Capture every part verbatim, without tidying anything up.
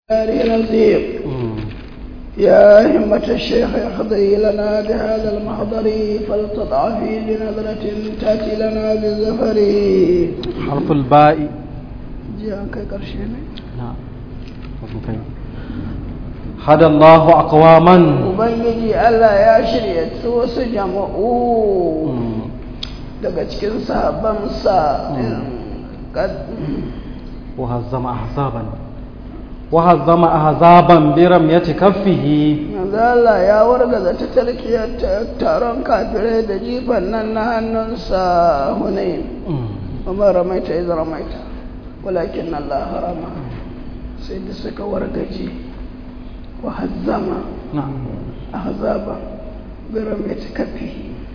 نذير يا همة الشيخ احضري لنا بهذا المحضر فلتضعفي بنظرة تأتي لنا بالزفر. حرف الباء جاء كرشين. نعم. هدى الله أقواما وبنجي الله يا شريعة سوس جمعوا daga cikin sahabbansa وهزم أحزابا وهزم أحزابا برمية كفه. Allah ya wargaza ta tarkiyar taron kafirai da jifan nan na hannunsa Hunayn. Amma ramaita idan ramaita walakin Allah harama sai da suka wargaje wa hazzama ahzaba برمية كفه.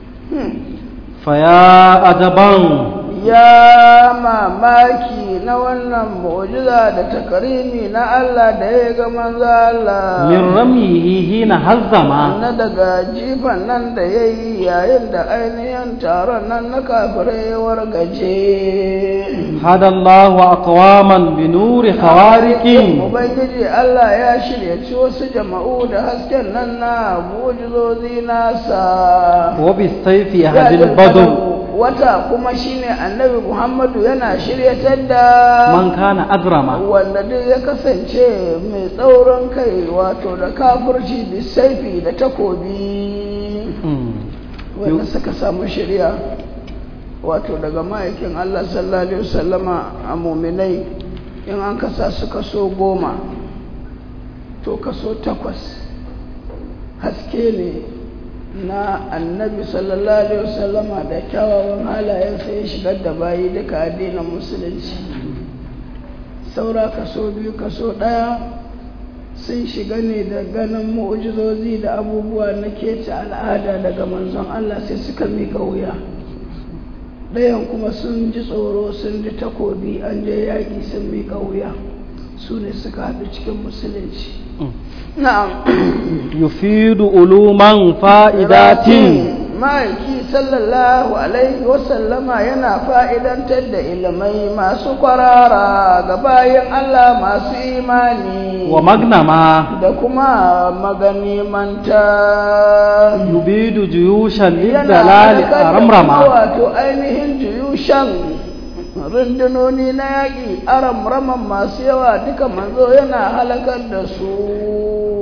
فيا أدبا ya mamaki na wannan mu'jiza da takarimi na Allah da ya ga manzo Allah min ramihi hina hazzama na daga jifan nan da yayi yayin da ainihin taron nan na kafirai wargaje. hada Allahu aqwaman bi nuri khawariqin ubangiji Allah ya shirya ci wasu jama'u da hasken nan na mu'jizozi nasa wa bi sayfi hadil badr wata kuma shine annabi Muhammadu yana shiryatar da man kana azrama wanda duk ya kasance mai tsaurin kai wato da kafirci da saifi da takobi wanda suka samu shari'a wato daga ma'aikin Allah sallallahu alaihi wasallama a mu'minai in an kasa su kaso goma to kaso takwas haske ne na annabi sallallahu alaihi wasallama da kyawawan halayensa ya shigar da bayi duka addinin musulunci. Saura kaso biyu kaso ɗaya sun shiga ne da ganin mu'ujizozi da abubuwa na kece al'ada daga manzon Allah sai suka miƙa wuya. Ɗayan kuma sun ji tsoro sun ji takobi an je yaƙi sun miƙa wuya su ne suka haɗu cikin musulunci. Na'am. yufidu uluman fa'idatin ma'aiki sallallahu alaihi wasallama yana fa'idantar da ilimai masu kwarara ga bayan Allah masu imani wa magnama da kuma maganimanta. yubidu juyushan lidalali aramrama wato ainihin juyushan rundunoni na yaƙi aramraman masu yawa duka manzo yana halakar da su.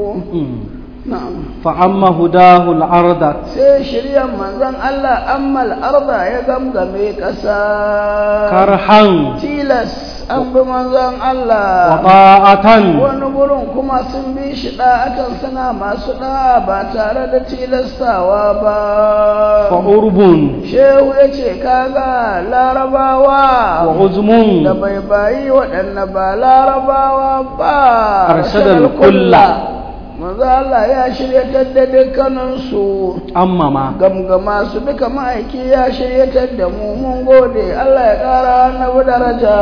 fa'amma hudahu al'arda sai shiryan manzon Allah amma al'arda ya gamgame ƙasa karhan tilas an bi manzon Allah wa ta'atan wani gurin kuma sun bi shi da'atan suna masu da'a ba tare da tilastawa ba. fa urbun shehu ya ce kaga larabawa wa uzmun da bai bayi waɗanda ba larabawa ba arshadal kulla manzo Allah ya shiryatar da dukkaninsu amma ma gamgama su duka ma'aiki ya shiryatar da mu mun gode Allah ya ƙara annabi daraja.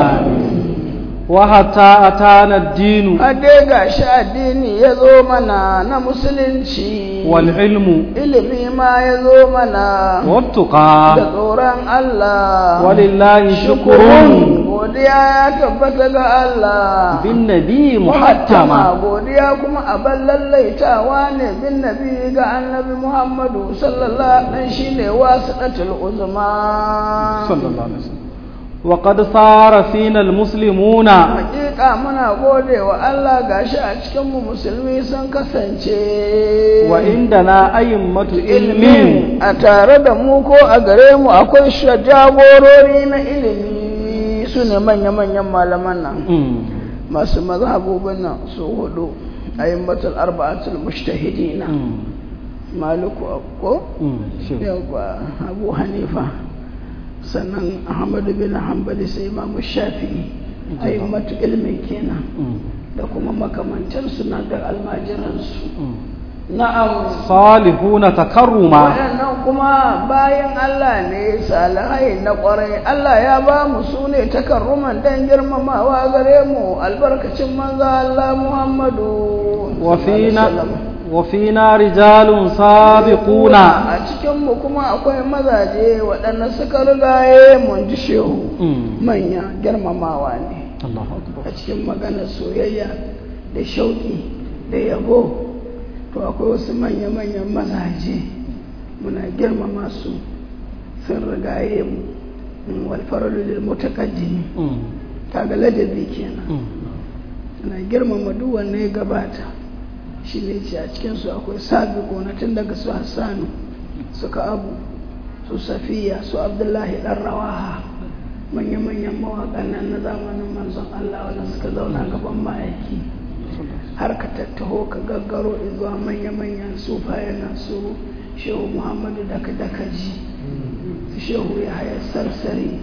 wa hatta atana ad-dinu ade gashi addini ya zo mana na musulunci wal ilmu ilimi ma ya zo mana wattuqa da tsoron Allah walillahi shukrun godiya ya tabbata ga Allah bin nabi muhattama godiya kuma abin lallaitawa ne bin nabi ga annabi Muhammadu sallallahu alaihi shine wasiqatul uzma sallallahu alaihi wasallam وقد صار فينا المسلمون hakika muna gode wa Allah gashi a cikin mu musulmi sun kasance wa indana ayyamatu ilmin a tare da mu ko a gare mu akwai jagorori na ilimi su ne manya-manyan malaman nan masu mazhabobin nan su hudu ayyamatul arba'atul mujtahidina maliku ko yawa Abu Hanifa sannan Ahmadu bin Hanbali sai Imam Shafi'i ayyamatu ilmin kenan da kuma makamantan suna da almajiransu. Na'am salihuna takarruma wayannan kuma bayan Allah ne salihai na kwarai Allah ya ba mu sune takarruman dan girmamawa gare mu albarkacin manzo Allah Muhammadu wa fina wa fina rijalun sabiquna a cikin mu kuma akwai mazaje waɗanda suka rigaye mun ji shehu manya girmamawa ne a cikin maganar soyayya da shauƙi da yabo to akwai wasu manya-manyan mazaje muna girmama su sun rigaye mu walfaralu lil mutaqaddimi kaga ladabi kenan suna girmama duk wanda ya gabata shi ne ce a cikinsu akwai sabiqo na tun daga su hassanu suka abu su safiya su abdullahi dan rawaha manya-manyan mawaƙan nan na zamanin manzon Allah wanda suka zauna gaban ma'aiki har ka tattaho ka gaggaro zuwa manya-manyan sufaye na su shehu muhammadu daga dakaji su shehu ya haya sarsari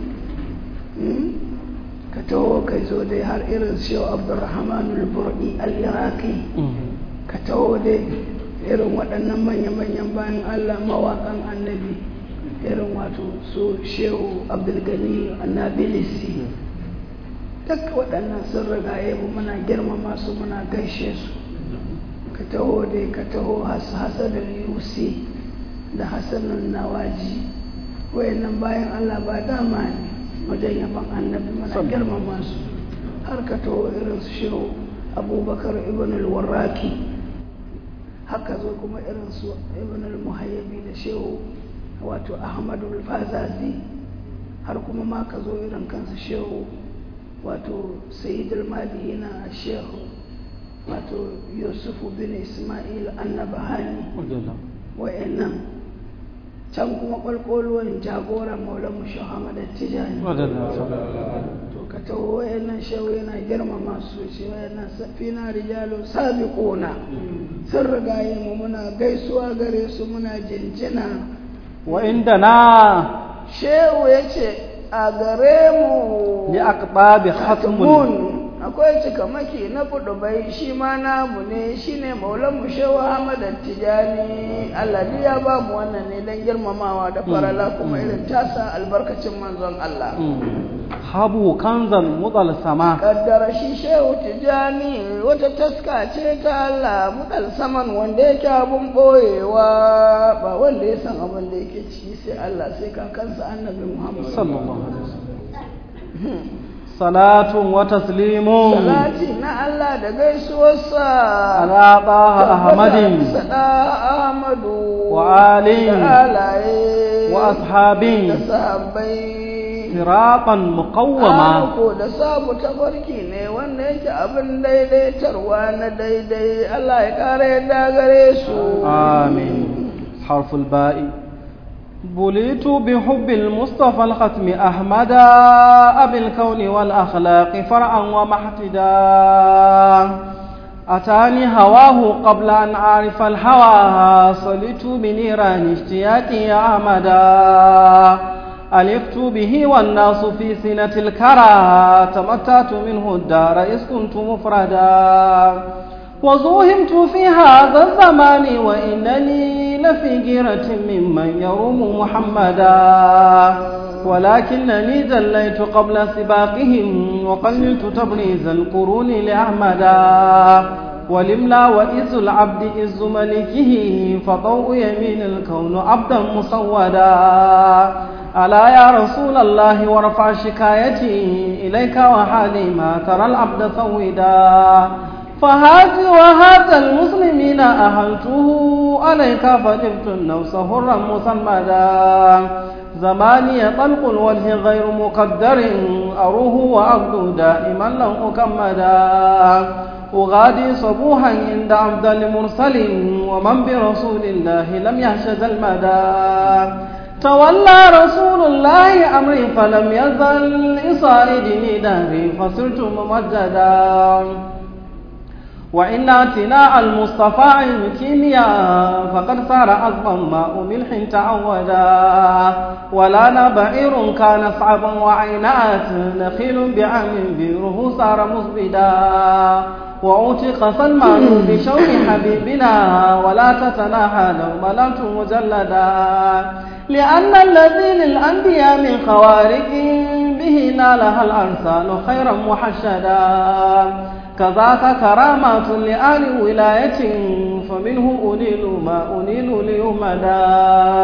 ka taho ka zo dai har irin shehu abdurrahman al-burdi al-iraqi ka taho dai irin waɗannan manya-manyan bayan Allah mawaƙan annabi irin wato su shehu abdulgani annabilisi duk waɗannan sun rigaye mu muna girmama su muna gaishe su ka taho dai ka taho hasanul yusi da hasanul nawaji wayannan bayan Allah ba dama ne wajen yaban annabi muna girmama su har ka taho irin su shehu abubakar ibn al-warraki haka zo kuma irin su ibn al-muhayyabi da shehu wato ahmadu al-fazazi har kuma ma ka zo irin kansu shehu wato sayyidul madina shehu wato yusufu bin ismail annabahani wa'annan can kuma kwalkwalwan jagoran maulan mu shahamad tijani to ka taho wa'annan shehu yana girmama su shi wa'annan safina rijalu sabiquna sun rigaye mu muna gaisuwa gare su muna jinjina wa inda na shehu ya ce a gare mu li aqtabi khatmun akwai cikamaki na fudubai shi ma namu ne shine maulan mu shehu Ahmad Tijani Allah ya ba mu wannan ne dan girmamawa da farala kuma irin tasa albarkacin manzon Allah habu kanzan mudal sama kaddara shi shehu Tijani wata taska ce ta Allah mudal saman wanda yake abun boyewa ba wanda ya san abin da yake ci sai Allah sai kakansa annabi Muhammad sallallahu alaihi wasallam salatun wa taslimun salati na Allah da gaisuwarsa ala taha ahmadin sada ahmadu wa ali alaye wa ashabin da sahabbai siratan muqawwama ko da sabu tafarki ne wanda yake abin daidaitarwa na daidai Allah ya kare da gare su amin harful ba'i بليت بحب المصطفى الختم أحمدا أبي الكون والأخلاق فرعا ومحتدا أتاني هواه قبل أن أعرف الهوى صلت بنيران اشتياقي يا أحمدا ألفت به والناس في سنة الكرى تمتعت منه الدار إذ كنت مفردا وزوهمت في هذا الزمان وإنني لفي جيرة ممن يروم محمدا ولكنني جليت قبل سباقهم وقللت تبريز القرون لأحمدا ولملا وإز العبد إز ملكه فضوء يمين الكون عبدا مسودا ألا يا رسول الله وارفع شكايتي إليك وحالي ما ترى العبد سودا فهذا وهذا المسلمين أهلته عليك فجبت النوس هرا مسمدا زماني طلق الوجه غير مقدر أروه وأبدو دائما لن أكمدا أغادي صبوحا عند عبد المرسل ومن برسول الله لم يحشد المدى تولى رسول الله أمري فلم يزل إصائدني دهري فصرت ممجدا وإن اعتناء المصطفى عن كيمياء فقد صار عظما ماء ملح تعودا ولا بعير كان صعبا وعينات نخيل بعام بيره صار مصبدا وعتق سلمان بشوق حبيبنا ولا تتناهى دوملات مجلدا لأن الذي للأنبياء من خوارق به نالها الأرسال خيرا محشدا كذاك كرامات لآل ولاية فمنه أنيل ما أنيل ليمدا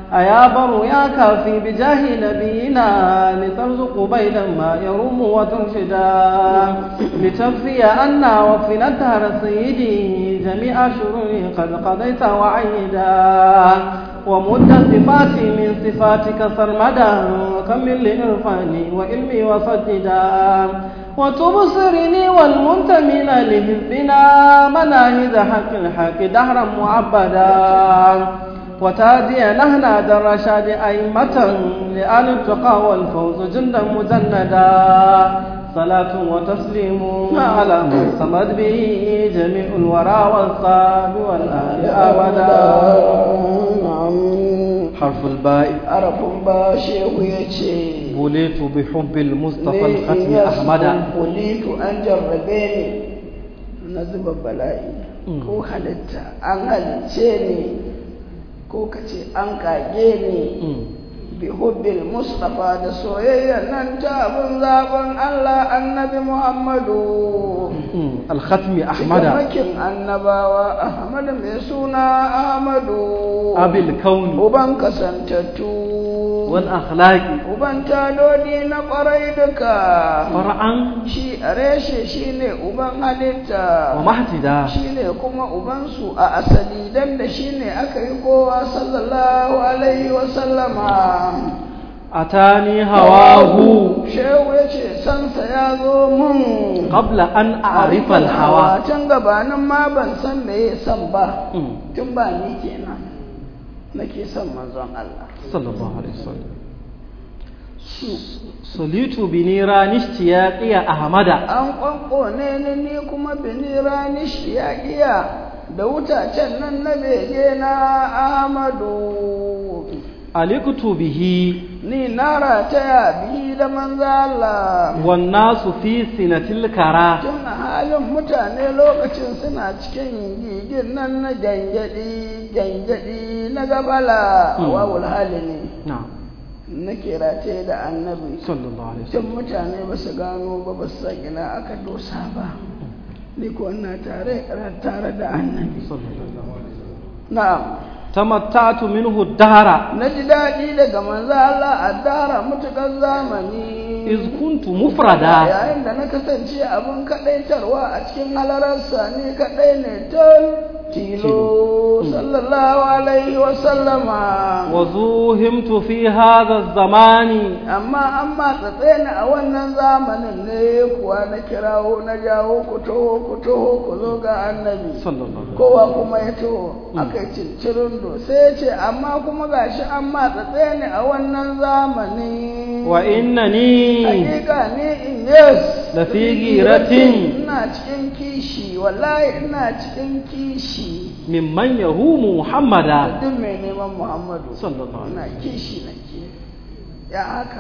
أيا بر يا كافي بجاه نبينا لترزق بيدا ما يروم وترشدا لتكفي أنا وفنا الدهر سيدي جميع شروري قد قضيت وعيدا ومد صفاتي من صفاتك سرمدا وكمل لإرفاني وإلمي وصددا وتبصرني والمنتمين لحزبنا مناهج حق الحق دهرا معبدا وتادي نهنا در الرشاد أئمة لآل التقى والفوز جندا مجندا صلاة وتسليم على من صمد به جميع الورى والصاب والآل أبدا. حرف الباء حرف الباء شيخ يجي بليت بحب المصطفى الختم أحمد. بليت أن جربيني نزب بلائي ko halitta an halice ni ko kace an kage ni bi hubbil mustafa da soyayya nan ta abun zaben Allah annabi Muhammadu al-khatmi ahmada makin annabawa ahmad mai suna ahmadu abil kauni uban kasantattu wal akhlaqi uban tadodi na kwarai duka far'an shi reshe shine uban halitta wa mahtida shine kuma uban su a asali dan da shine aka yi kowa sallallahu alaihi wa sallama atani hawahu shehu yace sansa ya zo mun qabla an a'rifa al-hawa tun gabanin ma ban san me san ba tun ba ni kenan nake son manzon Allah sallallahu alaihi wasallam solitu binirani ishtiyaqiya ahmada an kwankone ne ni kuma binirani ishtiyaqiya da wutacen nan na bege na ahmadu alikutu bihi ni nara taya bihi da manzo Allah wan nasu fi sinatil kara tun halin mutane lokacin suna cikin gigin nan na gangadi gangadi na gabala wawul hali ne na'am nake rataye da annabi sallallahu alaihi wasallam mutane ba su gano ba ba su ina aka dosa ba ni ko ina tare tare da annabi sallallahu alaihi wasallam na'am tamattatu minhu dahara naji dadi daga manzo Allah addara mutukan zamani iz kuntu mufrada yayin da na kasance abun kadaitarwa a cikin halararsa ni kadai ne tal tilo sallallahu alaihi wa sallama wa zuhimtu fi hadha zamani amma amma tsatseni a wannan zamanin ne kuwa na kirawo na jawo ku taho ku taho ku zo ga annabi sallallahu kowa kuma ya taho akai cincirin sai ce amma kuma gashi an matsatse ni a wannan zamani wa innani hakika ni in yes la fi giratin ina cikin kishi wallahi ina cikin kishi mimman yahumu muhammada duk mai neman muhammadu sallallahu alaihi ina kishi nake ya haka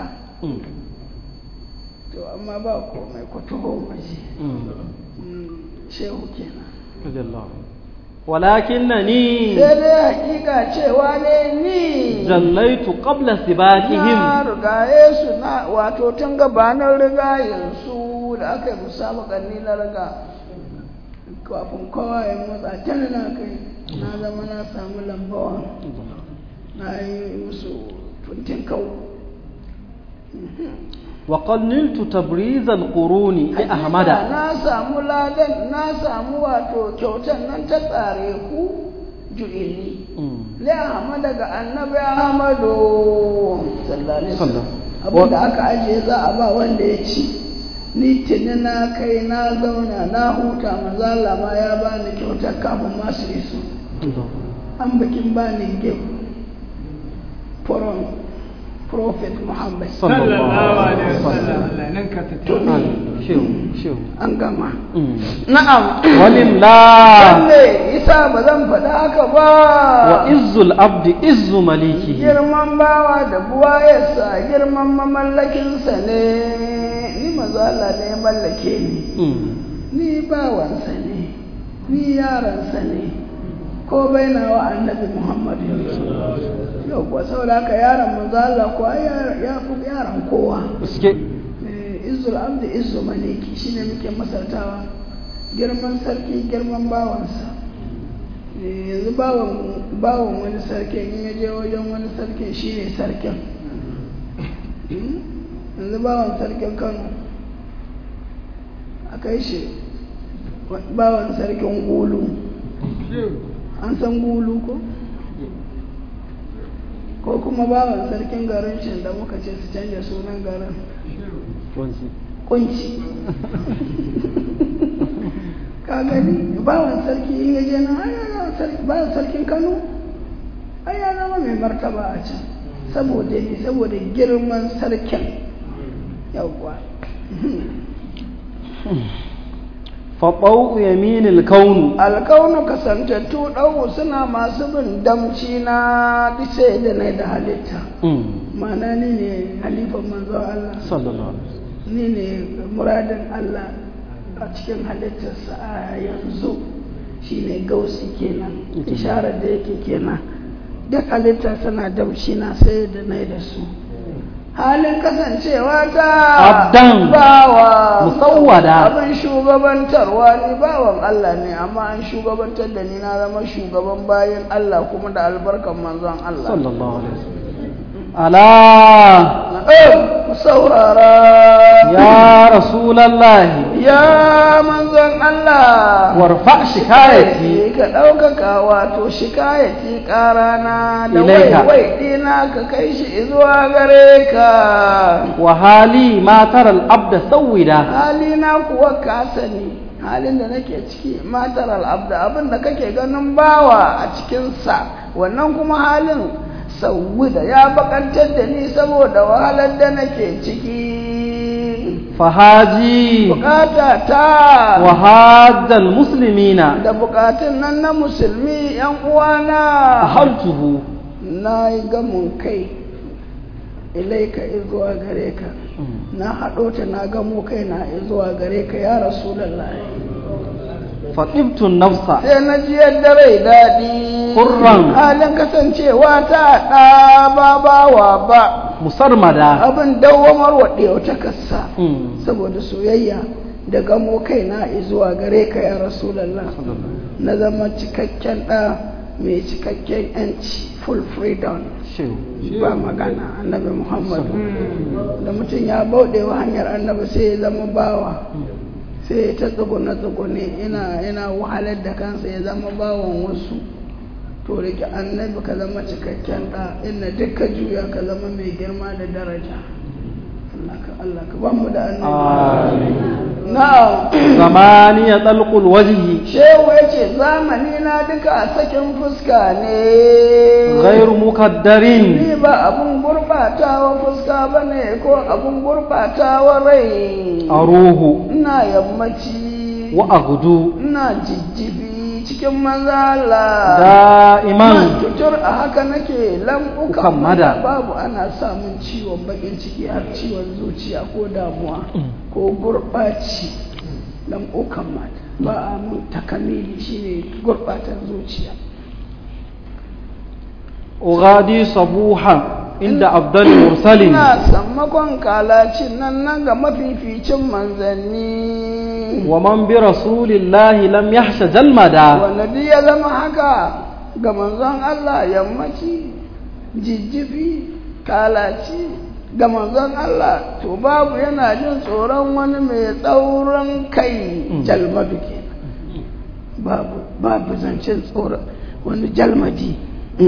to amma ba komai ku taho maji shehu kenan radiyallahu walakinnani sai dai hakika cewa ne ni jallaitu qabla sibatihim na rigaye su na wato tun gabanin rigayen su da aka yi musabakan ni na riga kafin kowa ya motsa can na kai na zama na samu lambawa na yi musu tuntin kau وقد نلت تبريز القرون لأحمد na samu ladan na samu wato kyautan nan ta tsare ku ju'ili li Ahmad daga annabi Ahmadu sallallahu alaihi wasallam abinda aka ajiye za a ba wanda ya ci ni tuni na kai na zauna na huta manzo Allah ma ya bani kyautar kafin ma su iso an bakin bani gefe foron Prophet Muhammad sallallahu alaihi wasallam nan ka ta shehu shehu an gama na'am walillah walle isa ba zan faɗa haka ba wa izzul abdi izzu malikihi girman bawa da buwayarsa girman mamallakinsa ne ni manzo Allah ne ya mallake ni ni bawansa ne ni yaransa ne ko bai na wa annabi Muhammad yau kuwa saboda haka yaron manzo Allah ko ya fi yaron kowa suke izzul abdi izzu maliki shine muke masartawa girman sarki girman bawansa yanzu bawan wani sarkin in ya je wajen wani sarkin shi ne sarkin. Yanzu bawan sarkin Kano a kai shi bawan sarkin Gulu, an san Gulu ko? Ko kuma bawan sarkin garin shi da muka ce su canja sunan garin kunci. Ka gani bawan sarki in yaje nan ayyana bawan sarkin Kano ayyana ma mai martaba a can saboda ne saboda girman sarkin yawwa. faɓau yaminil kaunu alkaunu kasantattu ɗau suna masu bin damci na dice da na da halitta. Mana ni ne halifan manzon Allah sallallahu ni ne muradin Allah a cikin halittarsa a yanzu shi ne gausi kenan isharar da yake kenan duk halitta suna damci na sai da na da su. Halin kasancewa ta abdan bawa musawwada abin shugabantarwa ne bawan Allah ne amma an shugabantar da ni na zama shugaban bayan Allah kuma da albarkan manzon Allah sallallahu alaihi wasallam. ala saurara ya rasulallahi ya manzon Allah warfa shikayati ka ɗaukaka wato shikayati ƙarana da Ilaika. waiwai ɗina ka kai shi zuwa gare ka. wa hali ma tara al-abda sawida Halina kuwa ka sani halin da nake ciki matar al'abda abin da kake ganin bawa a cikinsa wannan kuma halin sauwida ya bakantar da ni saboda wahalar da nake ciki. fahaji Bukata ta wa hajjal muslimina da bukatun nan na musulmi yan uwana ahaltuhu na yi gamun kai ilaika izuwa gare ka na haɗo ta na gamo kai na izuwa gare ka ya rasulullahi. faɗibtun nafsa sai na ji yadda rai daɗi Hurran. halin kasancewa ta ɗa ba bawa ba musarmada abin dawamar waɗewa ta kasa Mm. saboda soyayya da gamo kaina zuwa gare ka ya rasulallah na zama cikakken ɗa mai cikakken yanci full freedom shehu ba magana annabi muhammadu da mutum ya bauɗe wa hanyar annabi sai ya zama bawa sai ya ta tsugune tsugune ina yana wahalar da kansa ya zama bawan wasu to rike annabi ka zama cikakken ɗa inda duk ka juya ka zama mai girma da daraja Allah ka Allah ka ba mu da annabi na'am zamani ya tsalqul wajhi shehu yace zamani na duka sakin fuska ne ghairu mukaddarin ni ba abun gurbatawa fuska bane ko abun gurbatawa rai aruhu ina yammaci wa agudu ina jijjibi cikin manzala da'iman tutur a haka nake lambukan Ukammada. babu ana samun ciwon bakin ciki har ciwon zuciya ko damuwa ko gurɓaci lambukan mata ba a mun takamili shine gurɓatar zuciya. ugadi sabuha inda abdul mursalin ina sammakon kalacin nan nan ga mafificin manzanni wa man bi rasulillahi lam yahsha jalmada wanda duk ya zama haka ga manzon Allah yammaci jijjifi kalaci ga manzon Allah to babu yana jin tsoron wani mai tsaurin kai jalmadu ke babu babu zancen tsoron wani jalmadi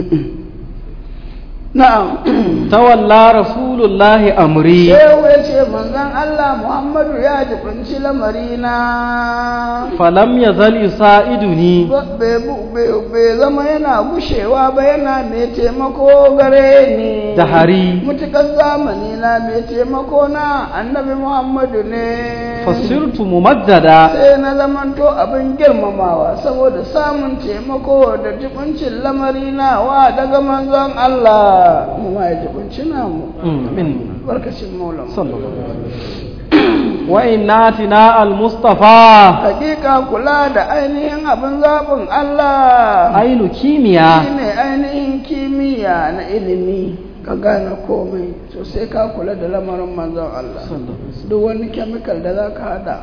na'am tawalla rasulullahi amri shehu ya ce manzon Allah Muhammadu ya jibinci lamarina falam yazal yusaiduni bai zama yana gushewa ba yana mai taimako gare ni dahari mutukar zamani na mai taimako na annabi Muhammadu ne fasirtu mumaddada sai na zamanto abin girmamawa saboda samun taimako da jibincin lamarina wa daga manzon Allah mu ma ya jibinci namu min barkacin maulana sallallahu alaihi wa innatina al-mustafa hakika kula da ainihin abin zaɓin Allah ainu kimiya shine ainihin kimiyya na ilimi ka gane komai to sai ka kula da lamarin manzon Allah duk wani chemical da za ka hada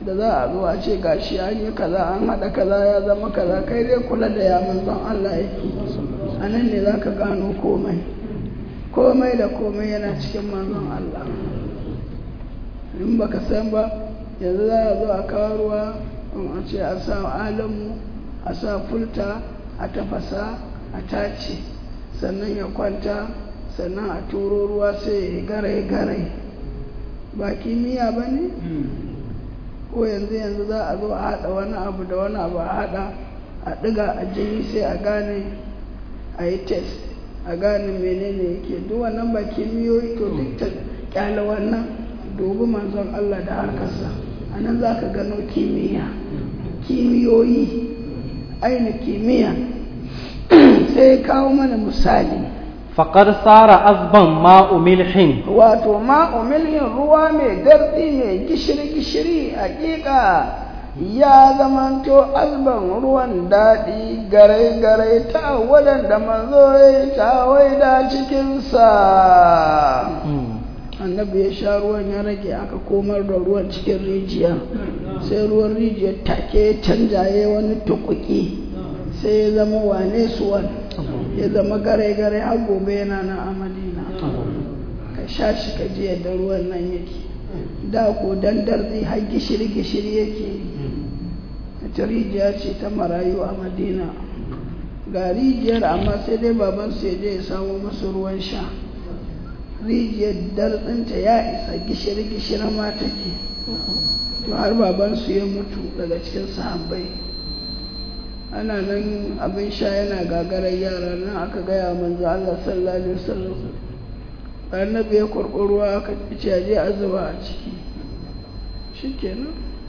da za a zo a ce gashi an yi kaza an haɗa kaza ya zama kaza kai dai kula da ya manzon Allah yake a nan ne za ka gano komai komai da komai yana cikin manzon Allah in baka san ba yanzu za a zo a kawo ruwa a ce a sa alamu a sa fulta a tafasa a tace sannan ya kwanta sannan a turo ruwa sai ya garai-garai ba kimiyya ba ne? ko yanzu yanzu za a zo a haɗa wani abu da wani abu a haɗa a ɗiga a jini sai a gane a yi test a gane menene yake duk wannan ba kimiyoyi to duk ta kyale wannan dubi manzon Allah da harkarsa a nan za ka gano kimiyya kimiyoyi aina kimiyya sai kawo mana misali faƙar tsara azban ma'u milhin wato ma'u milhin ruwa mai darɗi mai gishiri-gishiri hakika ya zamanto azban ruwan daɗi garai-garai ta waɗanda manzo ya ta waida cikinsa annabi ya sha ruwan ya rage aka komar da ruwan cikin rijiya sai ruwan rijiyar take ya canja ya wani tukuki sai ya zama wane suwan ya zama gare-gare har gobe yana na a Madina ka sha shi ka ji yadda ruwan nan yake da ko dan darzi har gishiri-gishiri yake ta rijiya ce ta marayu a Madina ga rijiyar amma sai dai babansu ya je ya samu masu ruwan sha rijiyar dartsinta ya isa gishiri-gishiri ma take to har babansu ya mutu daga cikin sahabbai ana nan abin sha yana gagarar yara nan aka gaya manzo Allah sallallahu alaihi wasallam annabi ya kurɓi ruwa aka ce aje a zuba a ciki shikenan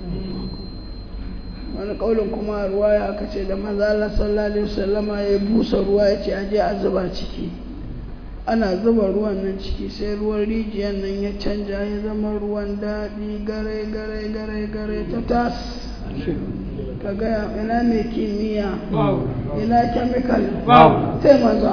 wani kaulin kuma ruwa ya aka ce da manzo Allah sallallahu alaihi wasallama ya busa ruwa ya ce aje a zuba ciki ana zuba ruwan nan ciki sai ruwan rijiyar nan ya canja ya zama ruwan daɗi gare gare gare gare ta tas ka gaya ina mai kimiyya ina chemical sai manzon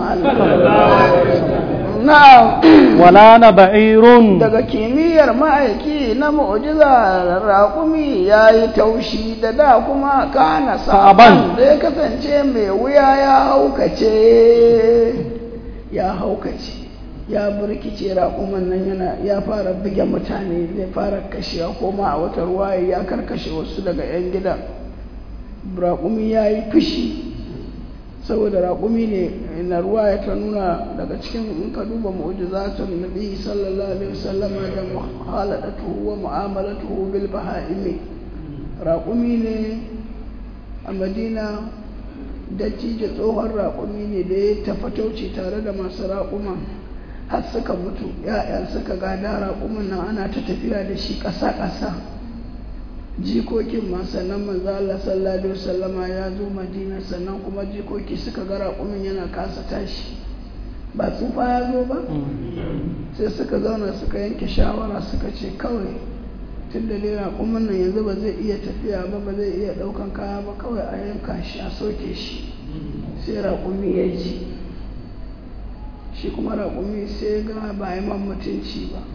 Allah na wala na ba'irun daga kimiyyar ma'aiki na mu'jiza raƙumi ya yi taushi da da kuma kana saban da ya kasance mai wuya ya haukace ya haukace ya burkice raƙuman nan yana ya fara buge mutane zai fara kashewa koma a wata ruwa ya karkashe wasu daga 'yan gidan raƙumi ya yi fushi saboda raƙumi ne na ruwa ya ta nuna daga cikin in ka duba mu'jizatun nabi sallallahu alaihi wasallam da muhaladatuhu wa mu'amalatuhu bil baha'imi raƙumi ne a Madina dattijo tsohon raƙumi ne da ya tafatauci tare da masu raƙuman har suka mutu ya'yan suka gada raƙumin nan ana ta tafiya da shi ƙasa-ƙasa jikokin ma sannan manzo Allah sallallahu alaihi wasallama ya zo Madina sannan kuma jikoki suka ga raƙumin yana kasa tashi ba tsufa ya zo ba sai suka zauna suka yanke shawara suka ce kawai tun da dai raƙumin nan yanzu ba zai iya tafiya ba ba zai iya ɗaukan kaya ba kawai a yanka shi a soke shi sai raƙumi ya ji shi kuma raƙumi sai ga ba yi man mutunci ba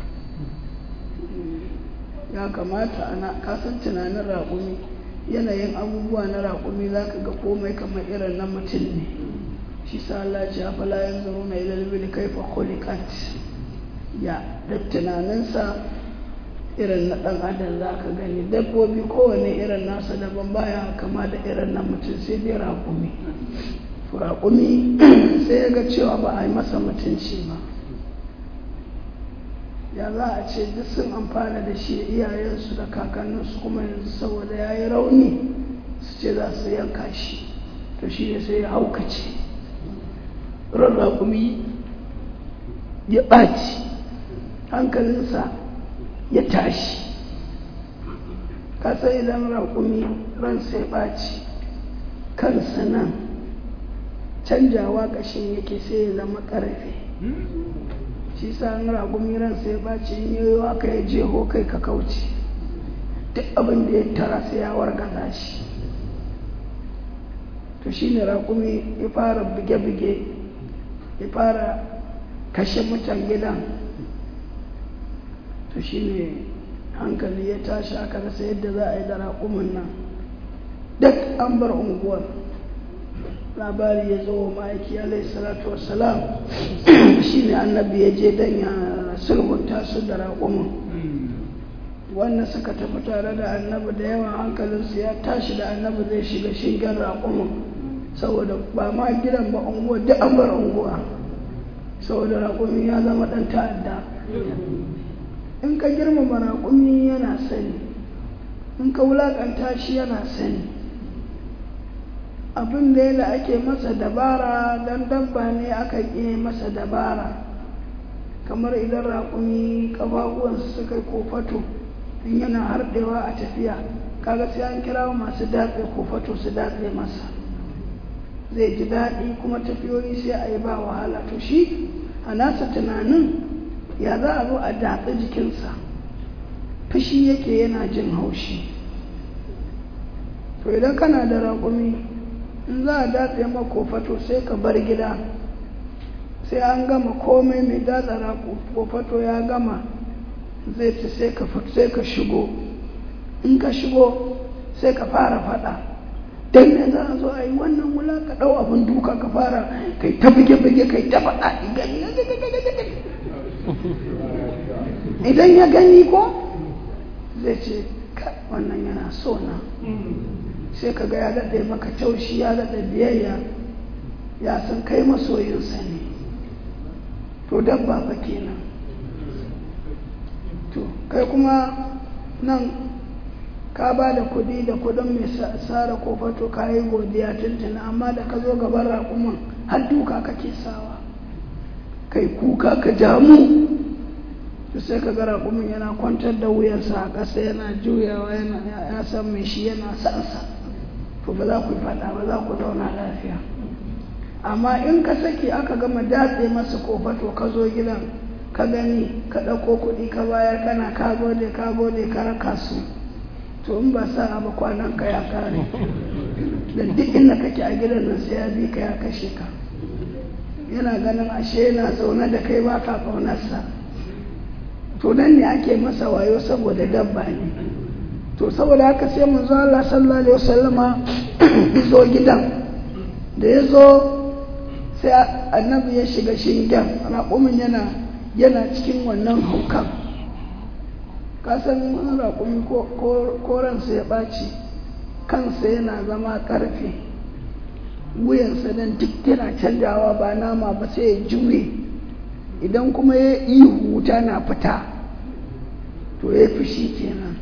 ya kamata ana kasan tunanin raƙumi yanayin abubuwa na raƙumi za ka ga komai kamar irin na mutum ne shi sa Allah ce a falayen zuru na ilalbili kaifa khuliqat ya da tunaninsa irin na ɗan adam za ka gani dabbobi kowane irin nasa daban baya kama da irin na mutum sai dai raƙumi raƙumi sai ya ga cewa ba a yi masa mutunci ba ya za a ce duk sun amfana da shi iyayensu da kakanninsu kuma yanzu saboda ya yi rauni su ce za su yanka shi to shi ne sai ya haukace rarrakumi ya ɓaci hankalinsa ya tashi kasa idan raƙumi ransa ya ɓaci kansa nan canjawa ƙashin yake sai ya zama ƙarfe shi sa an ragumi ransa ya ɓaci in yi aka ya jeho kai ka kauce duk abin da ya tara sai ya wargaza shi to shi ne ragumi ya fara buge-buge ya fara kashe mutan gidan to shi ne hankali ya tashi aka rasa yadda za a yi da raƙumin nan duk an bar unguwar. Labari ya zo ma'aiki alaihi salatu wassalam shi ne annabi ya je don ya sulhunta su da raƙumin. Wannan suka tafi tare da annabi da yawan hankalinsu ya tashi da annabi zai shiga shingen raƙumin, saboda ba ma gidan ba unguwa duk an bar unguwa, saboda raƙumi ya zama ɗan ta'adda. In ka girmama raƙumi yana sani, in ka wulaƙanta shi yana sani. Abin da yana ake masa dabara don dabba ne aka ƙi masa dabara, kamar idan raƙumi ƙafafuwansu suka yi kofato in yana harɗewa a tafiya, kaga sai an kira masu datse kofato su datse masa, zai ji daɗi kuma tafiyoyi sai a yi ba wahala. To shi a nasa tunanin ya za a zo a datse jikinsa, fushi yake yana jin haushi. To idan kana da raƙumi in za a datse ma kofato sai ka bar gida, sai an gama komai mai datsara kofato ya gama zai ci sai ka fito sai ka shigo. In ka shigo sai ka fara faɗa, dan ne za a zo a yi wannan wula ka ɗau abin duka ka fara kai ta buge-buge kai ta faɗa. Idan ya gani ko zai ce wannan yana so na, sai ka ga ya daɗe maka taushi, ya daɗe biyayya, ya san kai masoyinsa ne. To dabba fa kenan. To kai kuma nan ka ba da kuɗi da kuɗin mai sara kofato ka yi godiya tuntuna, amma da ka zo gaban raƙumin har duka kake sawa, kai kuka ka damu. To sai ka ga raƙumin yana kwantar da wuyansa a ƙasa yana juyawa, yana ya san mai shi yana sansa. To ba za ku yi faɗa ba, za ku zauna lafiya. Amma in ka saki aka gama datse masa kofato ka zo gidan ka gani ka ɗauko kuɗi ka bayar kana ka gode ka gode ka raka su, to in ba sa ba kwanan ka ya kare. Da duk inda kake a gidan nan sai ya bi ka ya kashe ka, yana ganin ashe yana zaune da kai ba ka ƙaunarsa. To nan ne ake masa wayo saboda dabba ne. To saboda haka sai manzo Allah sallallahu alaihi wasallama zo gidan, da ya zo sai annabi ya shiga shingen raƙumin yana yana cikin wannan haukan. Kasan raƙumi ko ransa ya ɓaci kansa yana zama ƙarfe, wuyansa nan duk yana canjawa ba nama ba sai ya juye. Idan kuma ya ihu wuta na fita to ya fushi kenan.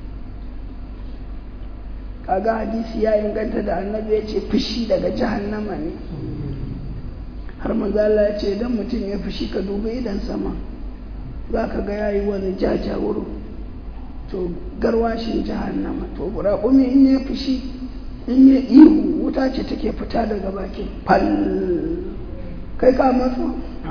Kaga hadisi ya inganta da annabi ya ce fushi daga jahannama ne. Har manzo Allah ya ce idan mutum ya fushi ka dubi idan sama za ka ga yayi wani jajawuro, to garwashin jahannama. To raƙumi in ya fushi in ya ihu wuta ce take fita daga bakin fal, kai ka matsa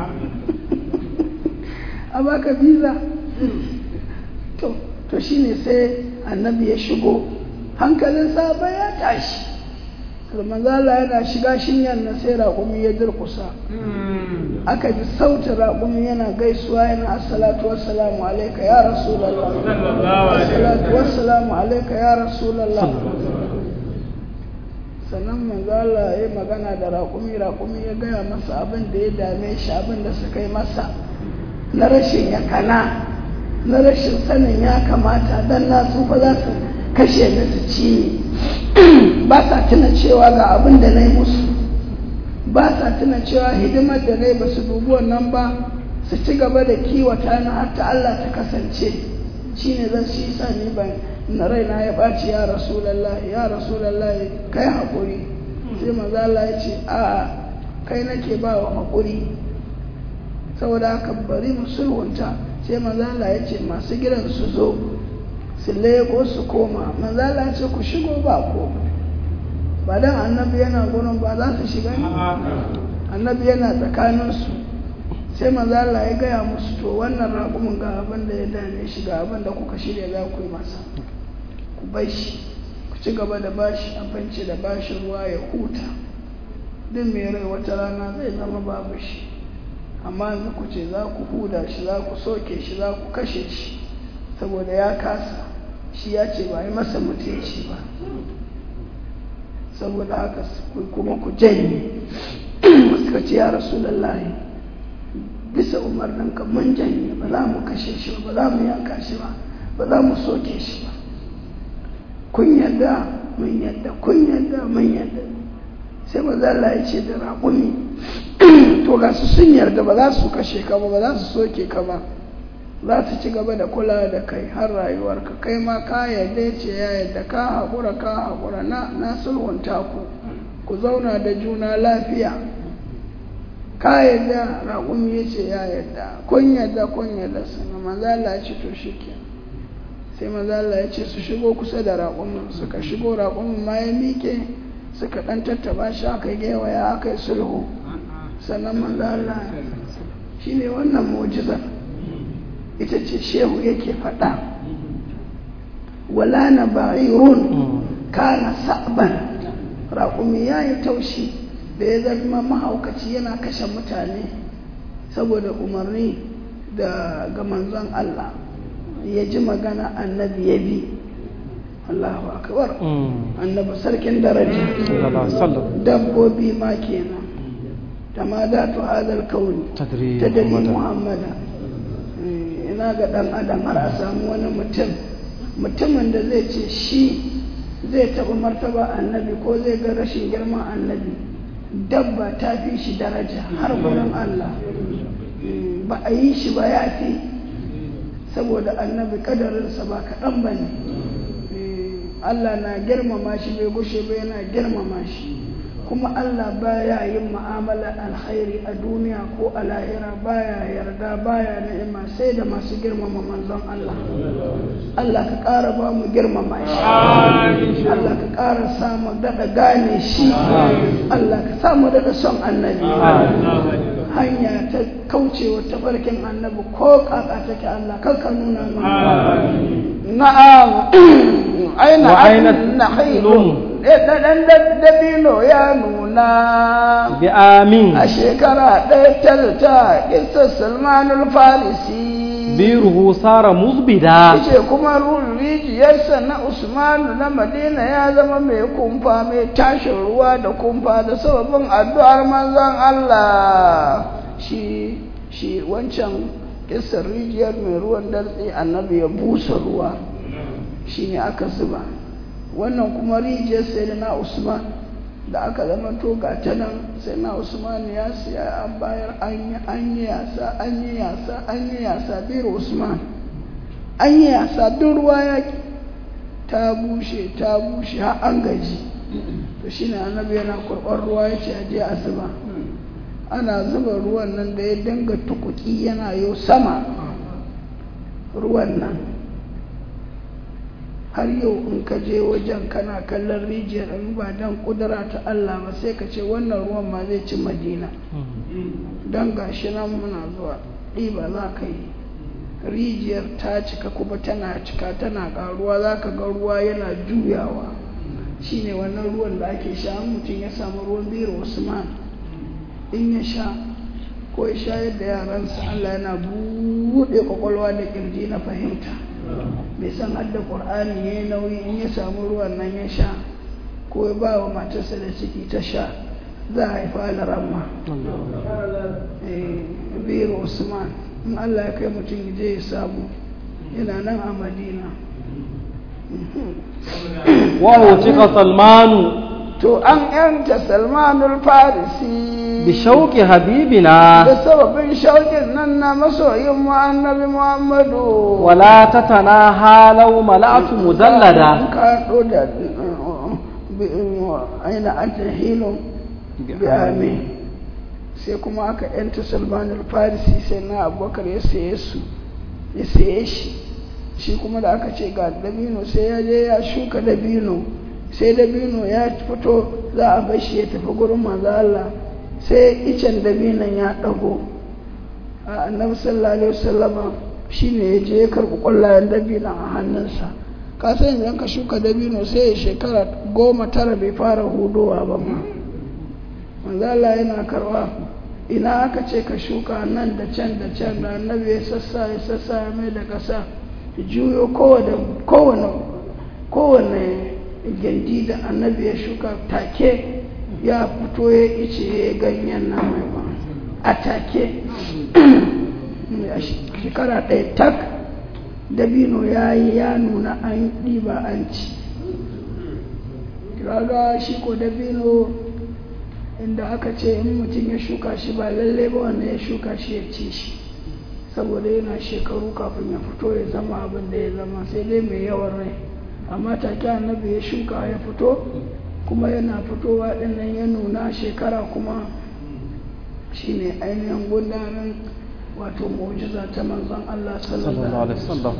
a baka biza. To to shine sai annabi ya shigo, hankalin sahaba ya tashi. Manzo Allah yana shiga shinyan nan sai raƙumi ya durƙusa, aka ji sautin raƙumi yana gaisuwa yana assalatu wassalamu alayka ya rasulullah, assalatu wassalamu alayka ya rasulullah. Sannan manzo Allah ya magana da raƙumi, raƙumi ya gaya masa abin da ya dame shi, abin da suka yi masa na rashin yakana, na rashin sanin ya kamata, dan na tsufa za su kashe da su ci ne. Ba sa tuna cewa ga abin da na yi musu, ba sa tuna cewa hidimar da na yi ba su dubi wannan ba, su ci gaba da kiwata na har ta Allah ta kasance. Shi ne zan shi sa ni ban na raina ya ɓaci ya Rasulallah, ya Rasulallah kai haƙuri. Sai manzo Allah ya ce a'a kai nake ba wa haƙuri, saboda haka bari mu sulhunta. Sai manzo Allah ya ce masu gidan su zo su leko su koma. Manzo Allah ya ce ku shigo ba ko ba dan annabi yana gurin ba za su shiga ne, annabi yana tsakaninsu. Sai manzo Allah ya gaya musu to wannan raƙumin ga abin da ya dame shi, ga abin da kuka shirya za ku yi masa, ku bai shi, ku ci gaba da bashi abinci da bashi ruwa ya huta. Duk mai rai wata rana zai zama babu shi, amma yanzu ku ce za ku huda shi, za ku soke shi, za ku kashe shi, saboda ya kasa shi ya ce ba yi masa mutunci ba saboda haka kuma ku janye suka ce ya rasulullahi bisa umarninka mun janye ba za mu kashe shi ba za mu yanka shi ba ba za mu soke shi ba kun yadda mun yadda kun yadda mun yadda sai maza Allah ya ce da raƙumi to ga su sun yarda ba za su kashe ka ba ba za su soke ka ba za su ci gaba da kula da kai har rayuwarka kai ma ka yarda ce ya yarda ka haƙura ka haƙura na na sulhunta ku ku zauna da juna lafiya ka yarda raƙumi ya ce ya yarda kun yarda kun yarda sun maza Allah ya ce to shike sai maza Allah ya ce su shigo kusa da raƙumin suka shigo raƙumin ma ya miƙe suka ɗan tattaba shi aka yi gewaya aka yi sulhu sannan manzo Allah shi ne wannan mu'jizar ita ce shehu yake faɗa wala na ba'irun kana sa'ban raƙumi ya yi taushi da ya zama mahaukaci yana kashe mutane saboda umarni da ga manzon Allah ya ji magana annabi ya bi Allahu akbar annabi sarkin daraja dabbobi ma kenan tamadatu hadal kauni tadri muhammada ina ga dan adam har a samu wani mutum mutumin da zai ce shi zai taɓa martaba annabi ko zai ga rashin girman annabi dabba ta fi shi daraja har gurin Allah ba a yi shi ba ya fi saboda annabi kadarinsa ba kaɗan ba ne Allah na girmama shi bai gushe ba yana girmama shi kuma Allah baya yin mu'amala alkhairi a duniya ko a lahira baya yarda baya ni'ima sai da masu girmama manzon Allah Allah ka ƙara ba mu girmama shi Allah ka ƙara samu daɗa gane shi Allah ka samu daɗa son annabi hanya ta kaucewa tafarkin annabi ko kaka take Allah kanka nuna mana na'am aina aina nahilun dan dabino ya nuna bi amin a shekara ɗaya talta kissa Salmanul Farisi biruhu sara muzbida yace kuma ruwan rijiyarsa na Usman na Madina ya zama mai kumfa mai tashin ruwa da kumfa da sababin addu'ar manzon Allah shi shi wancan kissar rijiyar mai ruwan dartsi annabi ya busa ruwa shine aka zuba wannan kuma rijiyar sayyidina Usman da aka zama to ga ta nan sayyidina Usman ya siya an bayar an yi yasa an yi yasa an yi yasa bir Usman an yi yasa duk ruwa ya ta bushe ta bushe har an gaji to shine annabi yana kurɓar ruwa yace a je a zuba ana zuba ruwan nan da ya dinga tukuki yana yo sama ruwan nan har yau in ka je wajen kana kallon rijiyar in ba dan kudura ta Allah ba sai ka ce wannan ruwan ma zai ci Madina dan gashi nan muna zuwa ɗiba za ka yi rijiyar ta cika kuma tana cika tana ƙaruwa za ka ga ruwa yana juyawa shine wannan ruwan da ake sha mutum ya samu ruwan biro Usman in ya sha ko ya shayar da yaransa Allah yana buɗe kwakwalwa da ƙirji na fahimta bai san hadda ƙur'ani ya yi nauyi in ya samu ruwan nan ya sha ko ya ba wa matarsa da ciki ta sha za a haifa alaramma biro Usman in Allah ya kai mutum ya je ya samu yana nan a Madina wa cika Salmanu to an yanta Salmanul Farisi bi shauki habibina da sababin shaukin nan na masoyin mu annabi Muhammadu wala tatana halau mala'atu mujallada ka do da aina anta hilo bi amin sai kuma aka yanta Salmanul Farisi sai na Abubakar ya saye su ya saye shi shi kuma da aka ce ga dabino sai ya je ya shuka dabino sai dabino ya fito za a bar shi ya tafi gurin manzo Allah sai icen dabinon ya dago a annabi sallallahu alaihi wasallama shine ya je ya karbi kwallayen dabinon a hannunsa ka san idan ka shuka dabino sai ya shekara goma tara bai fara hudowa ba ma manzo Allah yana karwa ina aka ce ka shuka nan da can da can da annabi ya sassa ya sassa ya mai da kasa juyo kowane kowane kowane gindi da annabi ya shuka take ya fito ya ice ya ganyen nan mai ba a take a shekara ɗaya tak dabino ya yi ya nuna an ɗiba an ci raga shi ko dabino inda aka ce in mutum ya shuka shi ba lalle ba wanda ya shuka shi ya ci shi saboda yana shekaru kafin ya fito ya zama abin da ya zama sai dai mai yawan rai amma take annabi ya shuka ya fito kuma yana fitowa dinnan ya nuna shekara kuma shine ainihin gudanar wato mu'jiza ta manzon Allah sallallahu alaihi wasallam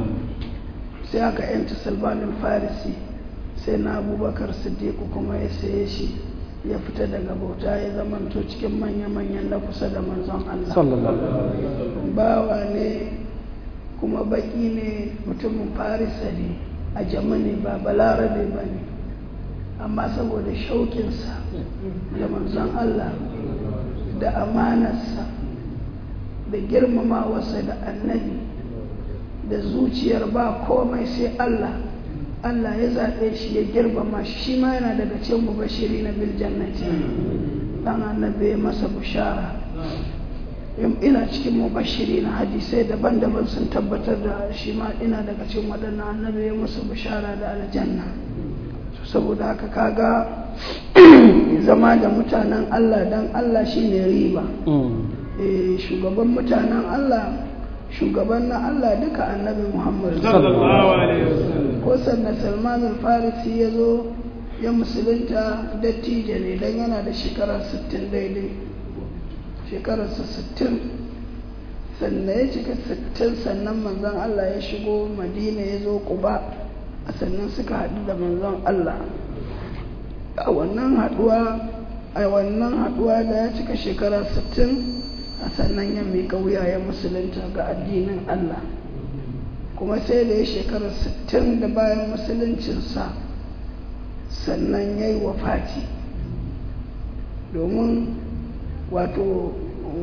sai aka yanta Salman al-Farisi sai na Abubakar Siddiq kuma ya saye shi ya fita daga bauta ya zamanto cikin manya-manyan na kusa da manzon Allah sallallahu alaihi wasallam bawa ne kuma baki ne mutumin Farisa ne a Jamani ba balarabe ba ne amma saboda shauƙinsa da manzon Allah da amanarsa da girmamawarsa da annabi da zuciyar ba komai sai Allah Allah ya zaɓe shi ya girmama shi shi ma yana daga cikin mubashiri na bil jannati dan annabi ya masa bushara ina cikin mubashiri na hadisai daban-daban sun tabbatar da shi ma ina daga cikin waɗannan annabi ya masa bushara da aljanna saboda haka kaga zama da mutanen Allah dan Allah shine riba eh shugaban mutanen Allah shugaban na Allah duka annabi Muhammad sallallahu alaihi wasallam ko sannan Salman al-Farisi yazo ya musulunta dattijo ne dan yana da shekara sittin daidai shekararsa sittin sannan ya cika sittin sannan manzon Allah ya shigo Madina ya zo Quba a sannan suka haɗu da manzon Allah a wannan haɗuwa a wannan haɗuwa da ya cika shekara sittin a sannan ya miƙa wuya ya musulunta ga addinin Allah kuma sai da ya shekara sittin da bayan musuluncinsa sannan ya yi wafati domin wato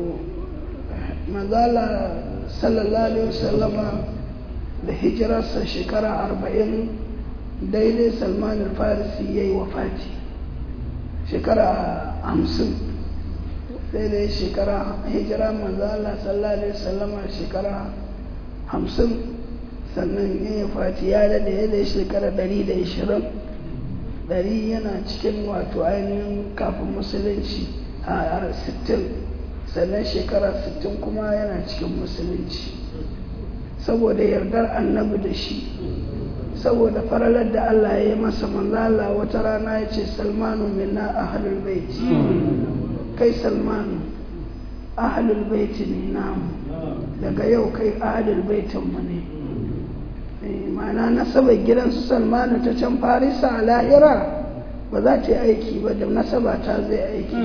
mazala sallallahu alaihi wasallama da hijirarsa shekara arba'in daidai Salman al-Farisi ya yi wafati shekara hamsin sai da shekara hijira manzala sallallahu alaihi wasallama shekara hamsin sannan ya yi wafati ya dade ya da shekara ɗari da ishirin ɗari yana cikin wato ainihin kafin musulunci a sittin sannan shekara sittin kuma yana cikin musulunci saboda yardar annabi da shi saboda faralar da Allah ya yi masa manzala wata rana ya ce Salmanu minna ahlul baiti kai Salmanu ahlul baiti ne namu daga yau kai ahlul baitinmu ne ma'ana nasabar gidansu Salmanu ta can Farisa a lahira ba za ta yi aiki ba da nasaba ta zai aiki